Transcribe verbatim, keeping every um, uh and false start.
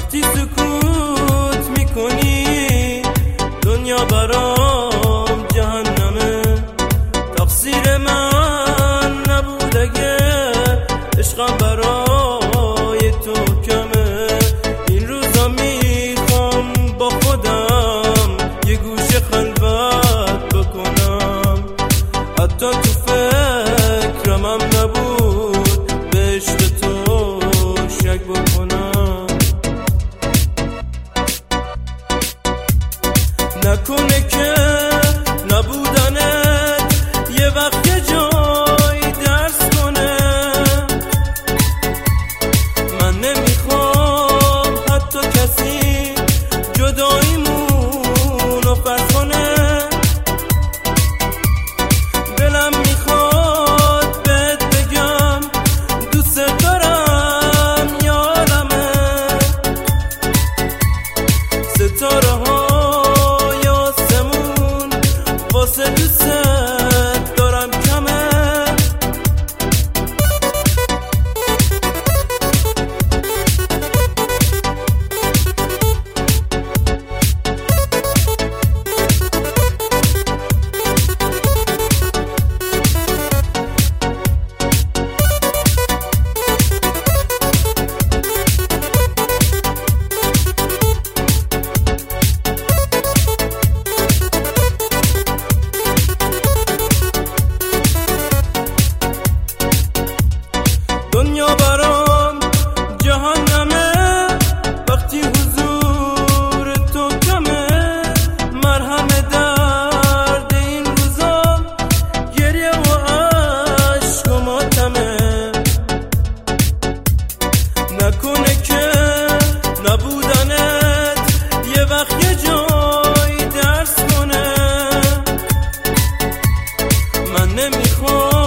وقتی سکوت میکنی دنیا برام جهنمه. تقصیر من نبود اگه عشقم برای تو کمه. این روزا میخوام با خودم یه گوشه خلوت بکنم، حتی تو فکرم هم نبود به عشق تو شک بکنم. نکنه که نبودنت یه وقت یه جای درس کنه. من نمیخوام حتی کسی جداییمون رو فرض کنه. دلم میخواد بهت بگم دوست دارم یارمه. ستاره های آسمون واسه دوست دارم کمه. دنیا برام جهنمه وقتی حضور تو کمه. مرهم درد این روزا گریه و عشق و ماتمه. نکنه که نبودنت یه وقت یه جای درس کنه. من نمیخوام